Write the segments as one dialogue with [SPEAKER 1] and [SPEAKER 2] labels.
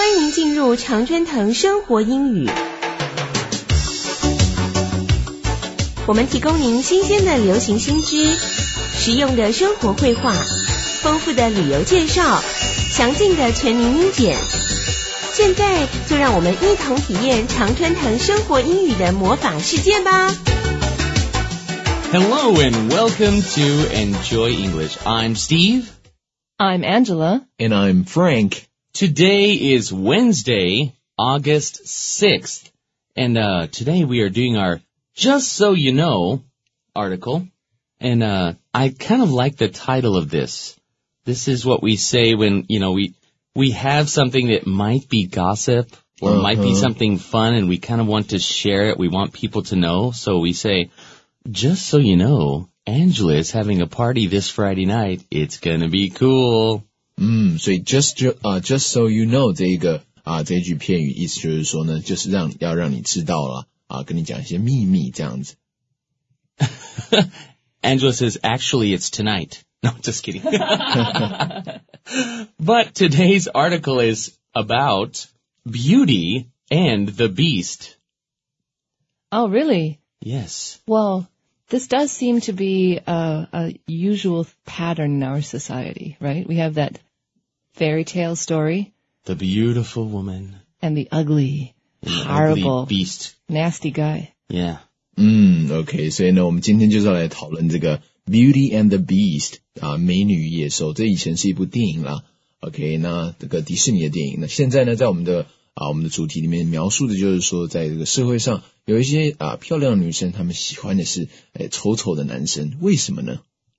[SPEAKER 1] 欢迎进入常春藤生活英语。我们提供您新鲜的流行新知，实用的生活绘画，丰富的旅游介绍，详尽的全民英检。现在就让我们一同体验常春藤生活英语的魔法世界吧。
[SPEAKER 2] Hello and welcome to Enjoy English. I'm Steve.
[SPEAKER 3] I'm Angela.
[SPEAKER 4] And I'm Frank.
[SPEAKER 2] Today is Wednesday, August 6th. And today we are doing our Just So You Know article. And I kind of like the title of this. This is what we say when, we have something that might be gossip or might be something fun and we kind of want to share it. We want people to know. So we say, just so you know, Angela is having a party this Friday night. It's gonna be cool.
[SPEAKER 4] 所以 just so you know 这一句片语意思就是说呢，就是要让你知道了跟你讲一些秘密这样子。
[SPEAKER 2] Angela says, actually, it's tonight. No, just kidding. But today's article is about Beauty and the Beast.
[SPEAKER 3] Oh, really?
[SPEAKER 2] Yes.
[SPEAKER 3] Well, this does seem to be a usual pattern in our society, right? We have that fairy tale story.
[SPEAKER 2] The beautiful woman.
[SPEAKER 3] And the ugly, horrible,
[SPEAKER 2] ugly beast.
[SPEAKER 3] Nasty guy.
[SPEAKER 2] Yeah.
[SPEAKER 4] OK, 所以呢，我们今天就是要来讨论这个 Beauty and the Beast 美女与野兽。这以前是一部电影啦。OK， 那这个迪士尼的电影。那现在呢，在我们的主题里面描述的就是说，在这个社会上有一些漂亮的女生，她们喜欢的是丑丑的男生，为什么呢？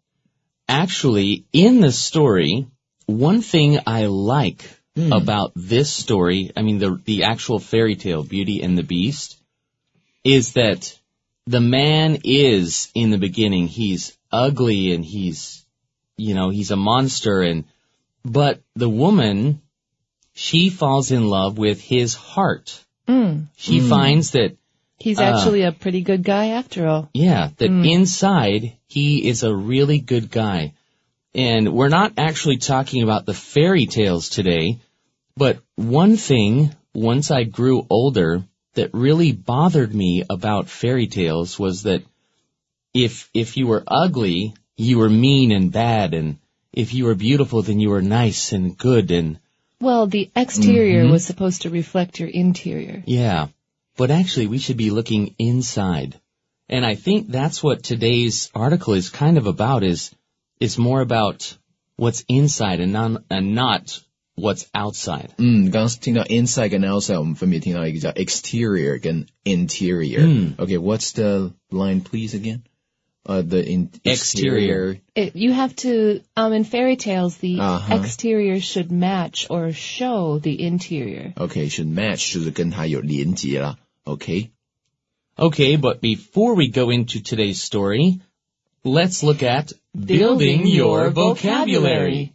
[SPEAKER 2] Actually, in the story, one thing I like about this story, I mean the actual fairy tale, Beauty and the Beast, is that the man is, in the beginning, he's ugly and he's a monster but the woman, she falls in love with his heart. She finds that
[SPEAKER 3] he's actually a pretty good guy after all.
[SPEAKER 2] Yeah, that inside he is a really good guy. And we're not actually talking about the fairy tales today, but one thing, once I grew older, that really bothered me about fairy tales was that if you were ugly, you were mean and bad, and if you were beautiful, then you were nice and good and...
[SPEAKER 3] Well, the exterior was supposed to reflect your interior.
[SPEAKER 2] Yeah, but actually we should be looking inside. And I think that's what today's article is kind of about, is more about what's inside and not what's outside.
[SPEAKER 4] 刚刚听到 inside 跟 outside， 我们分别听到一个叫 exterior 跟 interior。Okay, what's the line please again? The exterior.
[SPEAKER 3] You have to, in fairy tales, the exterior should match or show the interior.
[SPEAKER 4] Okay, should match 就是跟它有连结啦。Okay.
[SPEAKER 2] Okay, but before we go into today's story, let's look at building your vocabulary.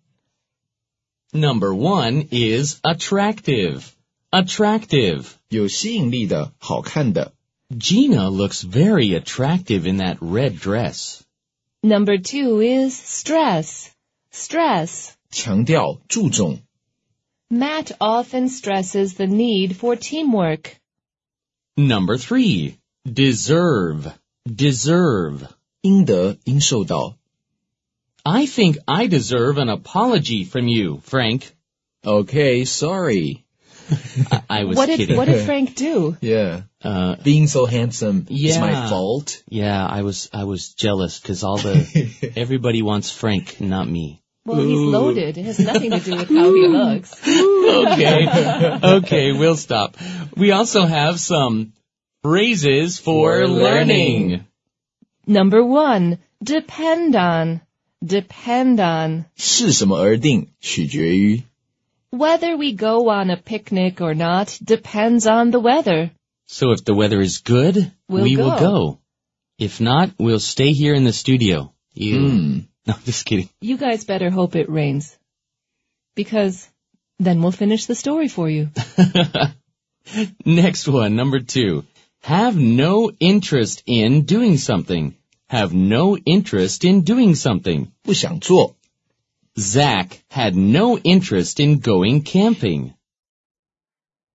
[SPEAKER 2] Number 1 is attractive. Attractive.
[SPEAKER 4] 有吸引力的，好看的。
[SPEAKER 2] Gina looks very attractive in that red dress.
[SPEAKER 3] Number 2 is stress. Stress.
[SPEAKER 4] 强调，注重。
[SPEAKER 3] Matt often stresses the need for teamwork.
[SPEAKER 2] Number 3, deserve. Deserve.
[SPEAKER 4] 应得，应受到。
[SPEAKER 2] I think I deserve an apology from you, Frank.
[SPEAKER 4] Okay, sorry.
[SPEAKER 2] I was kidding.
[SPEAKER 3] What did Frank do?
[SPEAKER 4] Yeah. Being so handsome is my fault.
[SPEAKER 2] Yeah, I was jealous because everybody wants Frank, not me.
[SPEAKER 3] Well, he's loaded. It has nothing to do with how he looks.
[SPEAKER 2] Okay, we'll stop. We also have some phrases for learning.
[SPEAKER 3] Number 1, depend on. Depend on.
[SPEAKER 4] 视什么而定，取决于。
[SPEAKER 3] Whether we go on a picnic or not depends on the weather.
[SPEAKER 2] So if the weather is good, we will go. If not, we'll stay here in the studio. No, just kidding.
[SPEAKER 3] You guys better hope it rains. Because then we'll finish the story for you.
[SPEAKER 2] Next one, number 2. Have no interest in doing something. Have no interest in doing something.
[SPEAKER 4] 不想做。
[SPEAKER 2] Zach had no interest in going camping.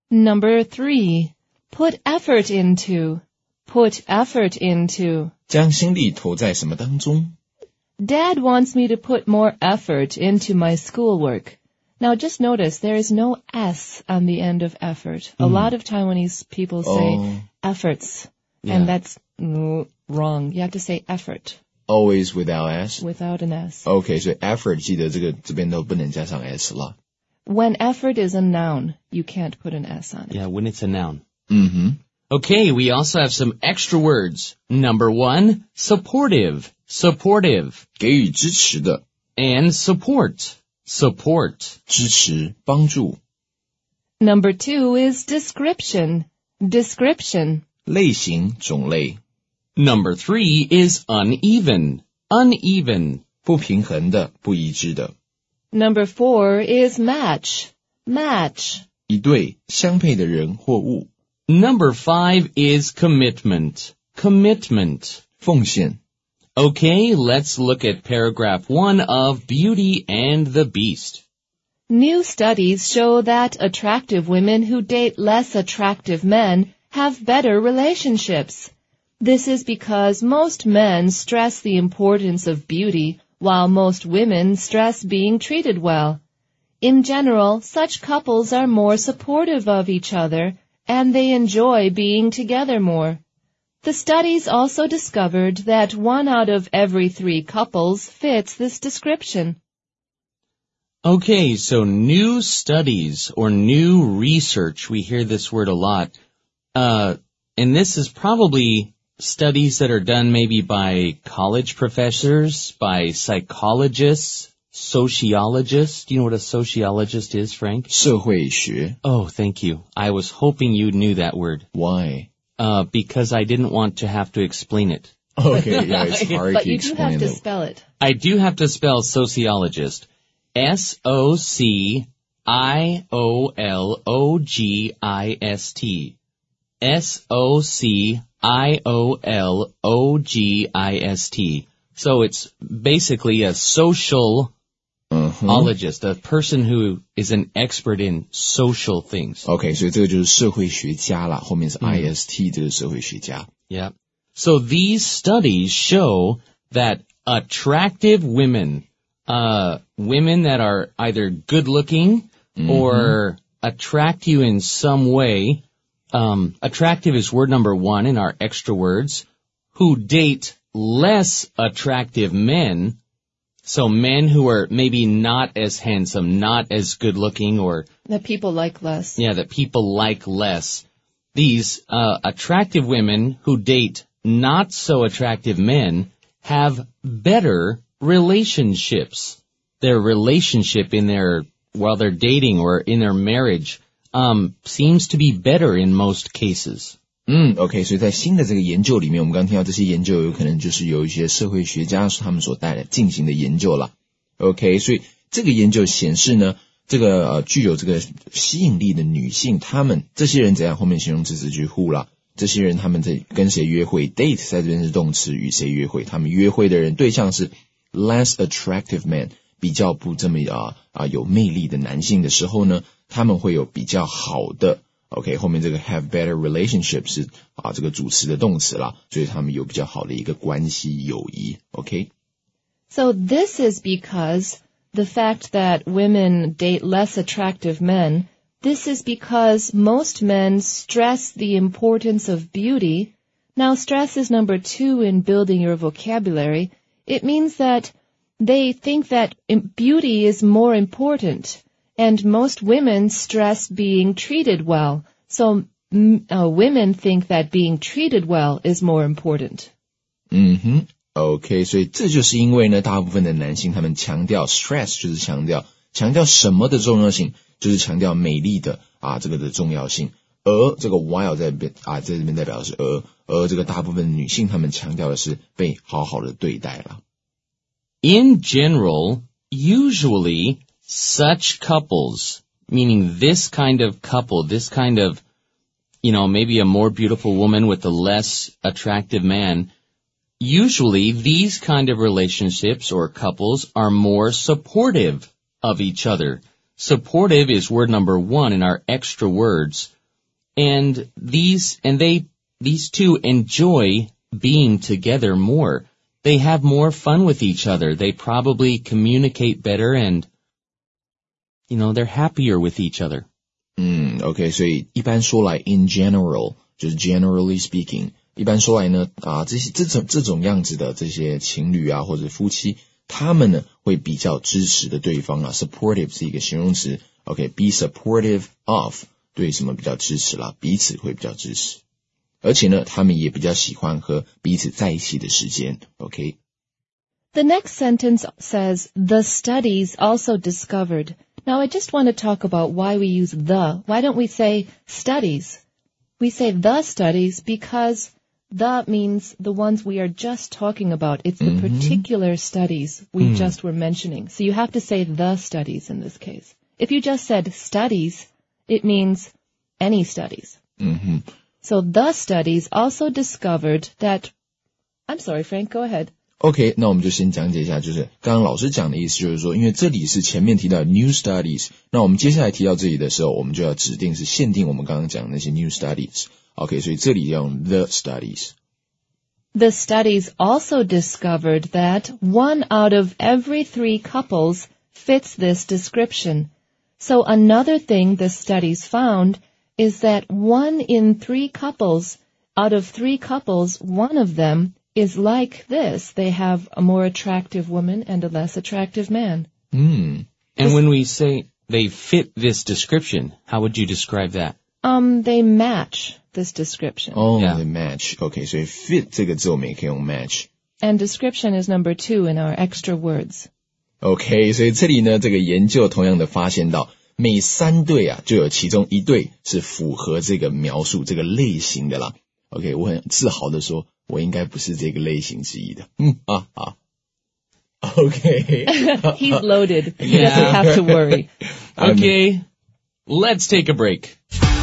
[SPEAKER 3] Number 3, put effort into. Put effort into.
[SPEAKER 4] 将心力投在什么当中？
[SPEAKER 3] Dad wants me to put more effort into my schoolwork. Now just notice there is no S on the end of effort. A lot of Taiwanese people say efforts, and that's wrong. You have to say effort.
[SPEAKER 4] Always without S?
[SPEAKER 3] Without an S.
[SPEAKER 4] OK, 所以 effort 记得这边都不能加上 S 了。
[SPEAKER 3] When effort is a noun, you can't put an S on it.
[SPEAKER 2] Yeah, when it's a noun.
[SPEAKER 4] Okay,
[SPEAKER 2] we also have some extra words. Number 1, supportive. Supportive.
[SPEAKER 4] 给予支持的。
[SPEAKER 2] And support. Support.
[SPEAKER 4] 支持，帮助。
[SPEAKER 3] Number 2 is description. Description.
[SPEAKER 4] 类型，种类。
[SPEAKER 2] Number 3 is uneven. Uneven.
[SPEAKER 4] 不平衡的，不一致的。
[SPEAKER 3] Number 4 is match. Match.
[SPEAKER 4] 一对，相配的人或物。
[SPEAKER 2] Number 5 is commitment. Commitment.
[SPEAKER 4] 奉献。
[SPEAKER 2] Okay, let's look at paragraph 1 of Beauty and the Beast.
[SPEAKER 3] New studies show that attractive women who date less attractive men have better relationships. This is because most men stress the importance of beauty, while most women stress being treated well. In general, such couples are more supportive of each other, and they enjoy being together more. The studies also discovered that 1 out of every 3 couples fits this description.
[SPEAKER 2] Okay, so new studies or new research, we hear this word a lot. And this is probably studies that are done maybe by college professors, by psychologists, sociologists. Do you know what a sociologist is, Frank?
[SPEAKER 4] 社会学。
[SPEAKER 2] Oh, thank you. I was hoping you knew that word.
[SPEAKER 4] Why?
[SPEAKER 2] Because I didn't want to have to explain it.
[SPEAKER 4] Okay, yeah, it's hard
[SPEAKER 3] But
[SPEAKER 4] to
[SPEAKER 3] you do have
[SPEAKER 4] explain
[SPEAKER 3] to
[SPEAKER 4] it.
[SPEAKER 3] spell it.
[SPEAKER 2] I do have to spell sociologist. S-O-C-I-O-L-O-G-I-S-T. S-O-C-I-O-L-O-G-I-S-T. So it's basically a sociologist, a person who is an expert in social things.
[SPEAKER 4] OK, 所以这个就是社会学家啦，后面是 IST 这个社会学家。
[SPEAKER 2] Yeah. So these studies show that attractive women, women that are either good looking or attract you in some way, attractive is word number 1 in our extra words, who date less attractive men, so men who are maybe not as handsome, not as good looking, or
[SPEAKER 3] That people like less.
[SPEAKER 2] yeah, that people like less. These attractive women who date not so attractive men have better relationships. Their relationship while they're dating or in their marriage seems to be better in most cases.
[SPEAKER 4] OK, 所以在新的这个研究里面，我们刚刚听到这些研究有可能就是有一些社会学家他们所进行的研究啦。OK, 所以这个研究显示呢，这个具有这个吸引力的女性，这些人怎样？后面形容词是句 who 啦。这些人他们在跟谁约会 ？date 在这边是动词，与谁约会？他们约会的人对象是 less attractive man， 比较不这么有魅力的男性的时候呢，他们会有比较好的。OK, 后面这个 have better relationship 是这个主词的动词啦，所以他们有比较好的一个关系友谊。OK.
[SPEAKER 3] So this is because the fact that women date less attractive men, this is because most men stress the importance of beauty. Now stress is number 2 in building your vocabulary. It means that they think that beauty is more important. And most women stress being treated well. So women think that being treated well is more important.
[SPEAKER 4] OK, 所以这就是因为呢，大部分的男性他们强调 stress 就是强调什么的重要性，就是强调美丽的这个的重要性。而这个 while 在这边代表的是而这个大部分女性她们强调的是被好好的对待啦。
[SPEAKER 2] In general, usually such couples, meaning this kind of couple, this kind of, maybe a more beautiful woman with a less attractive man, usually these kind of relationships or couples are more supportive of each other. Supportive is word number 1 in our extra words. And these two enjoy being together more. They have more fun with each other. They probably communicate better and, they're happier with each other.
[SPEAKER 4] OK, 所以一般说来 in general 就是 generally speaking， 一般说来呢这种样子的这些情侣啊或者夫妻，他们呢会比较支持的对方啊 supportive 是一个形容词 OK be supportive of 对什么比较支持啦，彼此会比较支持，而且呢他们也比较喜欢和彼此在一起的时间 OK。
[SPEAKER 3] The next sentence says, the studies also discovered. Now I just want to talk about why we use the. Why don't we say studies? We say the studies because the means the ones we are just talking about. It's the particular studies we just were mentioning. So you have to say the studies in this case. If you just said studies, it means any studies. So the studies also discovered that... I'm sorry, Frank, go ahead.
[SPEAKER 4] OK, 那我们就先讲解一下，就是刚刚老师讲的意思就是说，因为这里是前面提到 new studies， 那我们接下来提到这里的时候，我们就要指定是限定我们刚刚讲的那些 new studies。OK, 所以这里要用 the studies。
[SPEAKER 3] The studies also discovered that 1 out of every 3 couples fits this description. So another thing the studies found is that 1 in 3 couples, out of 3 couples, 1 of them is like this. They have a more attractive woman and a less attractive man.
[SPEAKER 2] And when we say they fit this description, how would you describe that?
[SPEAKER 3] They match this description.
[SPEAKER 4] Yeah. They match. OK, 所以 fit 这个字我们也可以用 match.
[SPEAKER 3] And description is number 2 in our extra words.
[SPEAKER 4] OK, 所以这里呢，这个研究同样的发现到，每3对啊，就有其中1对是符合这个描述这个类型的啦。OK, 我很自豪的说，我应该不是这个类型之一的。OK.
[SPEAKER 3] He's loaded. He doesn't have to worry.
[SPEAKER 2] Okay, let's take a break.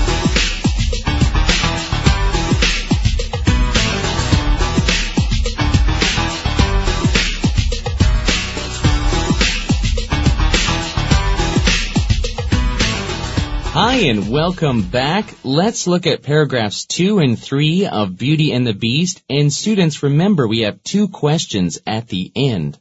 [SPEAKER 2] Hi and welcome back. Let's look at paragraphs 2 and 3 of Beauty and the Beast. And students, remember we have 2 questions at the end.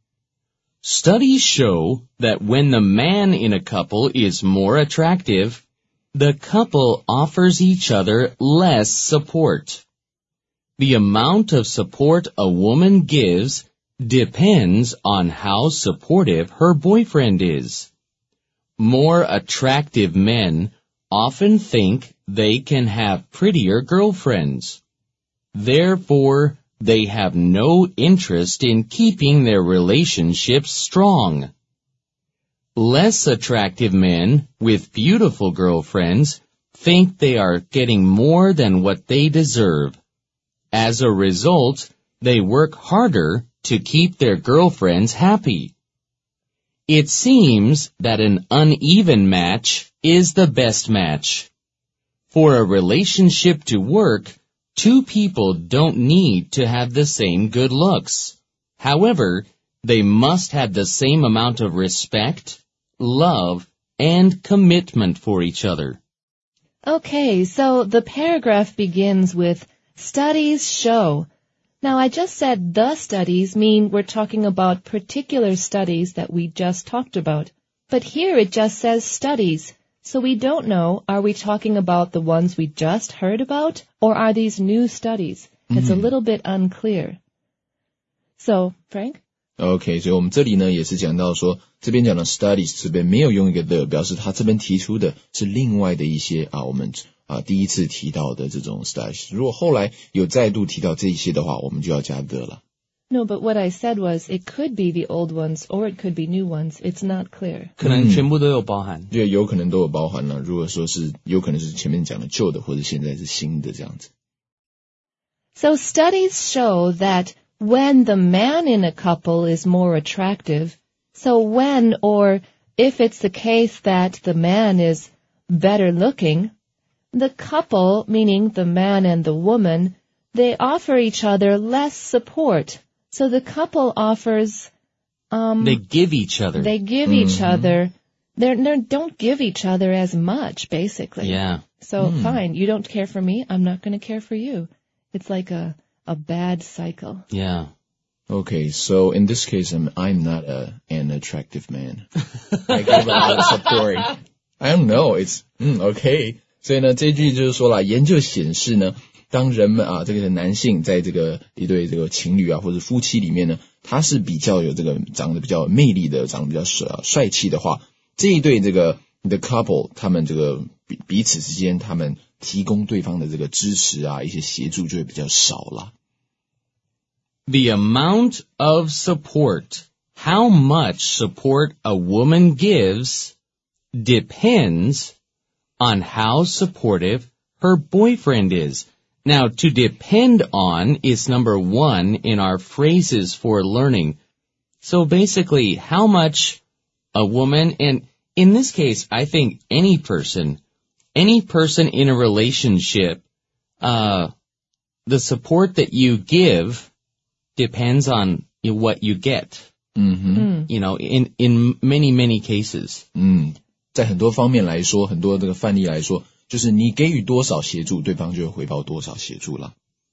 [SPEAKER 2] Studies show that when the man in a couple is more attractive, the couple offers each other less support. The amount of support a woman gives depends on how supportive her boyfriend is. More attractive men often think they can have prettier girlfriends. Therefore, they have no interest in keeping their relationships strong. Less attractive men with beautiful girlfriends think they are getting more than what they deserve. As a result, they work harder to keep their girlfriends happy. It seems that an uneven match is the best match. For a relationship to work, 2 people don't need to have the same good looks. However, they must have the same amount of respect, love, and commitment for each other.
[SPEAKER 3] Okay, so the paragraph begins with studies show. Now, I just said the studies mean we're talking about particular studies that we just talked about. But here it just says studies. So we don't know, are we talking about the ones we just heard about, or are these new studies? It's a little bit unclear. So, Frank?
[SPEAKER 4] OK, 所以我们这里呢也是讲到说，这边讲的 studies 这边没有用一个 the， 表示他这边提出的是另外的一些我们第一次提到的这种 studies。如果后来有再度提到这些的话，我们就要加 the 了。
[SPEAKER 3] No, but what I said was it could be the old ones or it could be new ones. It's not clear.
[SPEAKER 2] 可能全部都有包含。
[SPEAKER 4] 就有可能都有包含了。如果说是有可能是前面讲的旧的，或者现在是新的这样子。
[SPEAKER 3] So studies show that when the man in a couple is more attractive, so when or if it's the case that the man is better looking, the couple, meaning the man and the woman, they offer each other less support. So the couple offers...
[SPEAKER 2] they give each other.
[SPEAKER 3] They give each other... They don't give each other as much, basically.
[SPEAKER 2] Yeah.
[SPEAKER 3] So fine, you don't care for me, I'm not going to care for you. It's like a bad cycle.
[SPEAKER 2] Yeah.
[SPEAKER 4] Okay, so in this case, I'm not an attractive man. I give a lot of support. I don't know, it's, okay. 所以呢，这句就是说了，研究显示呢，当人们这个男性在这个一对这个情侣或者夫妻里面呢，他是比较有这个长得比较有魅力的，长得比较帅气的话，这一对这个 the couple 他们这个彼此之间，他们提供对方的这个支持一些协助就会比较少啦。
[SPEAKER 2] The amount of support, how much support a woman gives, depends on how supportive her boyfriend is. Now, to depend on is number 1 in our phrases for learning. So basically, how much a woman, and in this case, I think any person in a relationship, the support that you give depends on what you get. You know, in many, many cases.
[SPEAKER 4] 在很多方面来说，很多这个范例来说，就是你给予多少协助，对方就会回报多少协助了。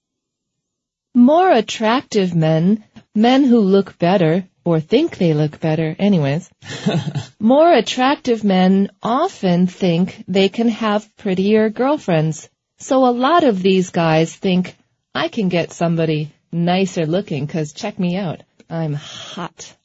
[SPEAKER 3] More attractive men who look better, or think they look better, anyways, more attractive men often think they can have prettier girlfriends. So a lot of these guys think, I can get somebody nicer looking, 'cause check me out, I'm hot.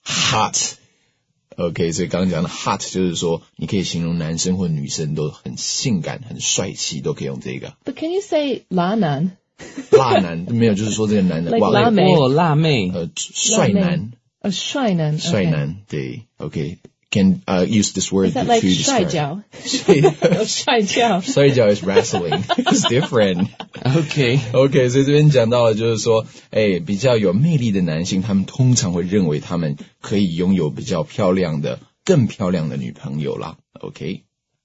[SPEAKER 4] Hot.OK, 所以刚刚讲的 hot 就是说，你可以形容男生或女生都很性感、很帅气，都可以用这个。
[SPEAKER 3] But can you say 辣男？
[SPEAKER 4] 辣男没有，就是说这个男的，
[SPEAKER 3] like 辣妹，
[SPEAKER 2] 辣妹，
[SPEAKER 4] 帅男，
[SPEAKER 3] 帅男，
[SPEAKER 4] 帅男，对 ，OK, can use this word
[SPEAKER 3] Is that
[SPEAKER 4] to
[SPEAKER 3] like
[SPEAKER 4] describe.
[SPEAKER 3] 摔跤？摔跤，
[SPEAKER 4] 摔跤 is wrestling, it's different. OK, 所以这边讲到的就是说，比较有魅力的男性，他们通常会认为他们可以拥有比较漂亮的、更漂亮的女朋友啦。OK.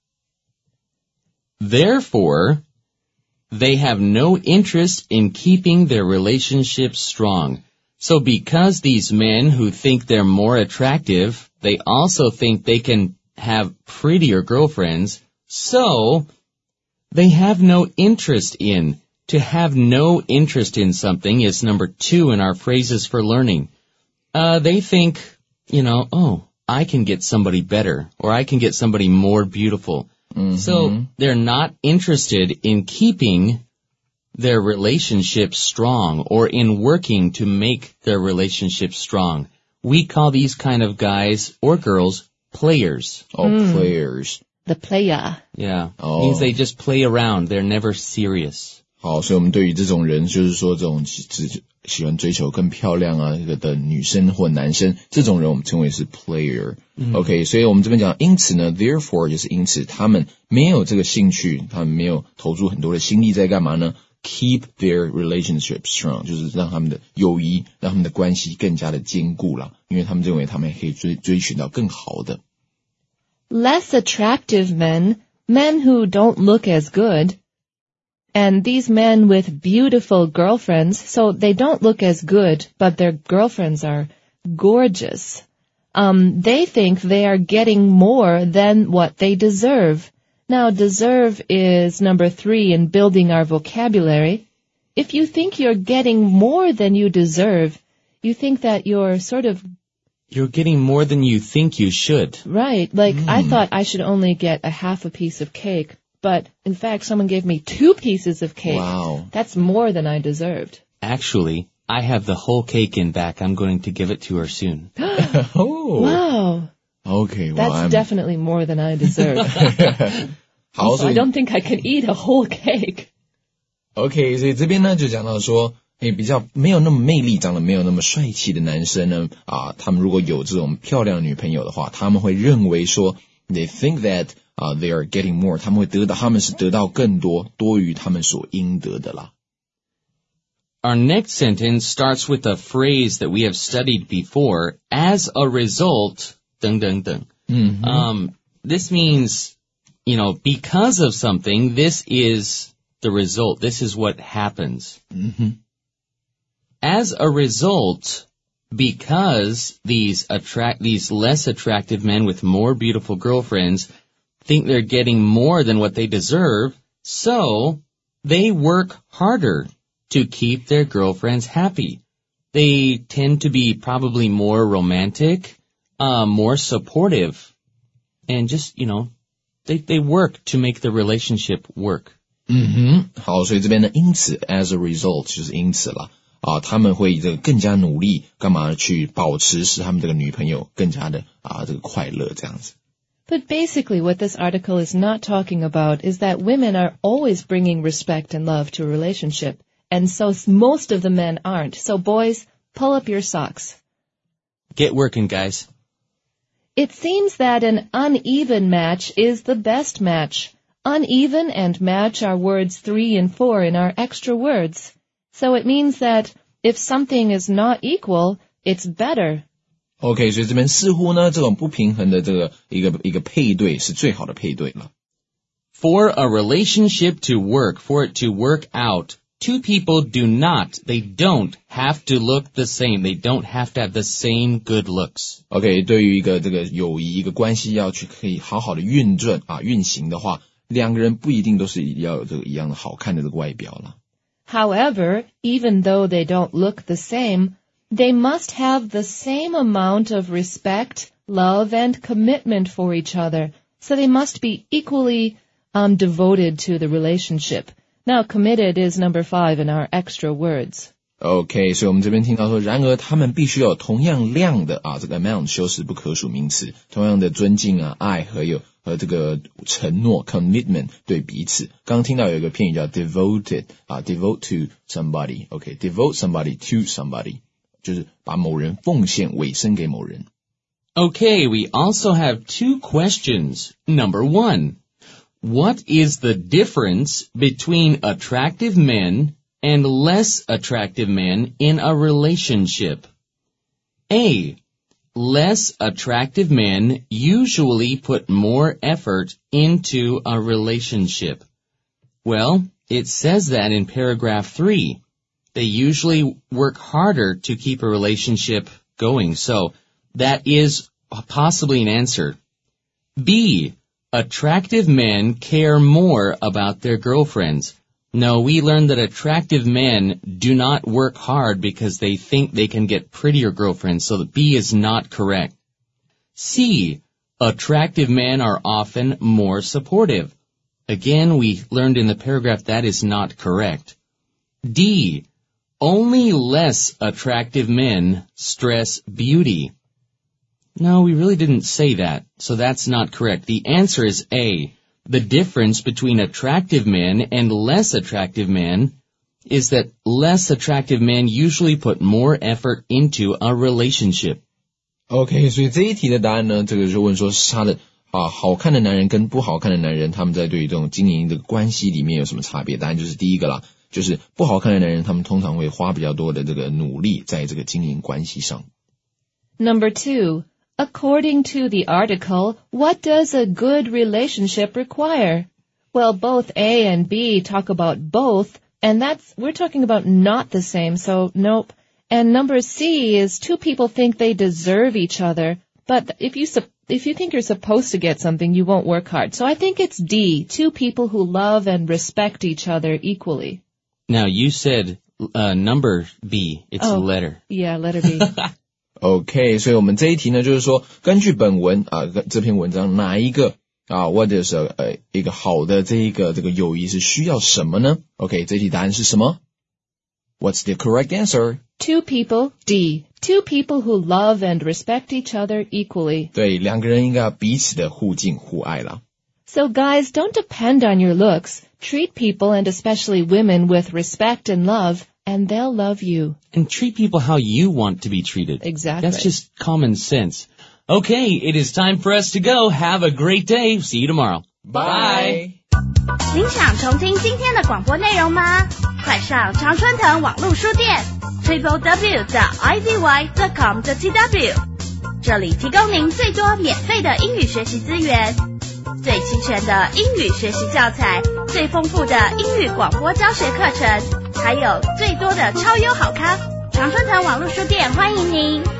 [SPEAKER 2] Therefore, they have no interest in keeping their relationship strong. So because these men who think they're more attractive, they also think they can have prettier girlfriends, so they have no interest in. To have no interest in something is number 2 in our phrases for learning. They think, I can get somebody better, or I can get somebody more beautiful. So they're not interested in keeping their relationship strong or in working to make their relationship strong. We call these kind of guys or girls players.
[SPEAKER 4] Players.
[SPEAKER 3] The player.
[SPEAKER 2] Yeah. Means they just play around. They're never serious.
[SPEAKER 4] 好，所以我们对于这种人，就是说这种只喜欢追求更漂亮的女生或男生，这种人我们称为是 player。OK, 所以我们这边讲，因此呢 ，therefore 就是因此，他们没有这个兴趣，他们没有投注很多的心力在干嘛呢？ Keep their relationship strong, 就是让他们的友谊，让他们的关系更加的坚固啦，因为他们认为他们可以追寻到更好的。
[SPEAKER 3] Less attractive men who don't look as good, and these men with beautiful girlfriends, so they don't look as good, but their girlfriends are gorgeous. They think they are getting more than what they deserve. Now, deserve is number 3 in building our vocabulary. If you think you're getting more than you deserve, you think that you're
[SPEAKER 2] getting more than you think you should.
[SPEAKER 3] Right. Like, I thought I should only get a half a piece of cake, but in fact, someone gave me 2 pieces of cake.
[SPEAKER 4] Wow.
[SPEAKER 3] That's more than I deserved.
[SPEAKER 2] Actually, I have the whole cake in back. I'm going to give it to her soon.
[SPEAKER 4] Oh.
[SPEAKER 3] Wow.
[SPEAKER 4] Okay, well,
[SPEAKER 3] That's definitely more than I deserve.
[SPEAKER 4] Also,
[SPEAKER 3] I don't think I can eat a whole cake.
[SPEAKER 4] OK, 所以这边呢就讲到说，比较没有那么魅力、长得没有那么帅气的男生呢，他们如果有这种漂亮的女朋友的话，他们会认为说 ，they think that they are getting more， 他们是得到更多，多于他们所应得的啦。
[SPEAKER 2] Our next sentence starts with a phrase that we have studied before. As a result, 等等等. This means, because of something, this is the result. This is what happens. As a result, because these less attractive men with more beautiful girlfriends think they're getting more than what they deserve, So, they work harder to keep their girlfriends happy. They tend to be probably more romantic, more supportive, and just, they work to make the relationship work.
[SPEAKER 4] 好，所以这边呢，因此 as a result 就是因此了啊，他们会这个更加努力，干嘛去保持使他们这个女朋友更加的这个快乐这样子。
[SPEAKER 3] But basically what this article is not talking about is that women are always bringing respect and love to a relationship. And so most of the men aren't. So boys, pull up your socks.
[SPEAKER 2] Get working, guys.
[SPEAKER 3] It seems that an uneven match is the best match. Uneven and match are words 3 and 4 in our extra words. So it means that if something is not equal, it's better.
[SPEAKER 4] OK, 所以这边似乎呢，这种不平衡的这个一个配对是最好的配对了。
[SPEAKER 2] For a relationship to work, for it to work out, two people they don't have to look the same. They don't have to have the same good looks.
[SPEAKER 4] OK, 对于一个这个友谊一个关系要去可以好好的运行的话，两个人不一定都是要有这个一样的好看的这个外表了。
[SPEAKER 3] However, even though they don't look the same, they must have the same amount of respect, love, and commitment for each other. So they must be equally devoted to the relationship. Now, committed is number 5 in our extra words.
[SPEAKER 4] OK, 所以我们这边听到说，然而他们必须要有同样量的这个 amount 修饰不可数名词，同样的尊敬爱和这个承诺 commitment 对彼此。刚刚听到有一个片语叫 devoted devote to somebody. OK, devote somebody to somebody. 就是把某人奉献委身给某人。
[SPEAKER 2] Okay, we also have 2 questions. Number 1, what is the difference between attractive men and less attractive men in a relationship? A, less attractive men usually put more effort into a relationship. Well, it says that in paragraph 3. They usually work harder to keep a relationship going. So that is possibly an answer. B, attractive men care more about their girlfriends. No, we learned that attractive men do not work hard because they think they can get prettier girlfriends. So the B is not correct. C, attractive men are often more supportive. Again, we learned in the paragraph that is not correct. D, only less attractive men stress beauty. No, we really didn't say that, so that's not correct. The answer is A. The difference between attractive men and less attractive men is that less attractive men usually put more effort into a relationship.
[SPEAKER 4] OK, 所以这一题的答案呢，这个就问说是他的好看的男人跟不好看的男人，他们在对于这种经营这个关系里面有什么差别？答案就是第一个啦。就是不好看的男人，他们通常会花比较多的这个努力在这个经营关系上。
[SPEAKER 3] Number 2, according to the article, what does a good relationship require? Well, both A and B talk about both, and we're talking about not the same, so nope. And number C is 2 people think they deserve each other, but if you think you're supposed to get something, you won't work hard. So I think it's D, 2 people who love and respect each other equally.
[SPEAKER 2] Now, you said number B. It's a letter.
[SPEAKER 3] Yeah, letter B.
[SPEAKER 4] OK, 所以我们这一题呢，就是说根据本文这篇文章哪一个what is 一个好的这个友谊是需要什么呢 ？OK, 这题答案是什么 ？What's the correct answer?
[SPEAKER 3] 2 people, D. 2 people who love and respect each other equally.
[SPEAKER 4] 对，两个人应该要彼此的互敬互爱啦。
[SPEAKER 3] So guys, don't depend on your looks. Treat people, and especially women, with respect and love, and they'll love you.
[SPEAKER 2] And treat people how you want to be treated.
[SPEAKER 3] Exactly.
[SPEAKER 2] That's just common sense. Okay, it is time for us to go. Have a great day. See you tomorrow.
[SPEAKER 4] Bye.
[SPEAKER 5] 您想重听今天的广播内容吗？快上常春藤网络书店 www.izy.com.tw， 这里提供您最多免费的英语学习资源，最齐全的英语学习教材，最丰富的英语广播教学课程，还有最多的超优好康。常春藤网络书店欢迎您。